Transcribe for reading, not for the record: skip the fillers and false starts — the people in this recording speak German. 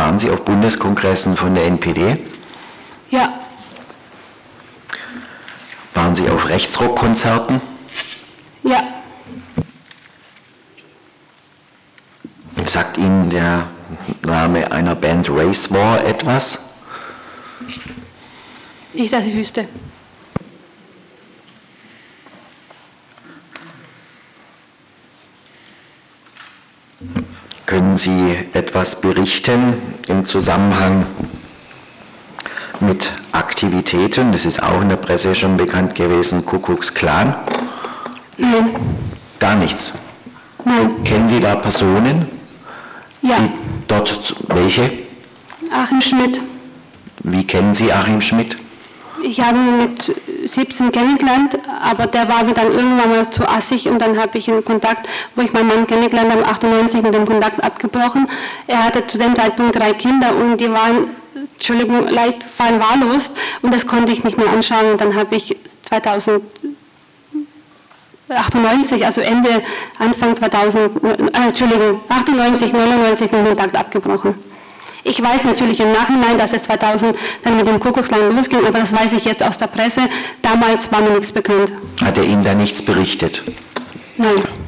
Waren Sie auf Bundeskongressen von der NPD? Ja. Waren Sie auf Rechtsrockkonzerten? Ja. Sagt Ihnen der Name einer Band Race War etwas? Nicht, dass ich wüsste. Können Sie etwas berichten im Zusammenhang mit Aktivitäten? Das ist auch in der Presse schon bekannt gewesen, Ku Klux Klan? Nein. Gar nichts? Nein. Kennen Sie da Personen? Ja. Die dort, welche? Achim Schmidt. Wie kennen Sie Achim Schmidt? Ich habe ihn mit 17 kennengelernt, aber der war mir dann irgendwann mal zu assig und dann habe ich einen Kontakt, wo ich meinen Mann kennengelernt habe, 98 mit dem Kontakt abgebrochen. Er hatte zu dem Zeitpunkt 3 Kinder und die waren, Entschuldigung, leicht verwahrlost und das konnte ich nicht mehr anschauen und dann habe ich 98, also Anfang 98, 99 den Kontakt abgebrochen. Ich weiß natürlich im Nachhinein, dass es 2000 dann mit dem Ku Klux Klan losging, aber das weiß ich jetzt aus der Presse. Damals war mir nichts bekannt. Hat er Ihnen da nichts berichtet? Nein.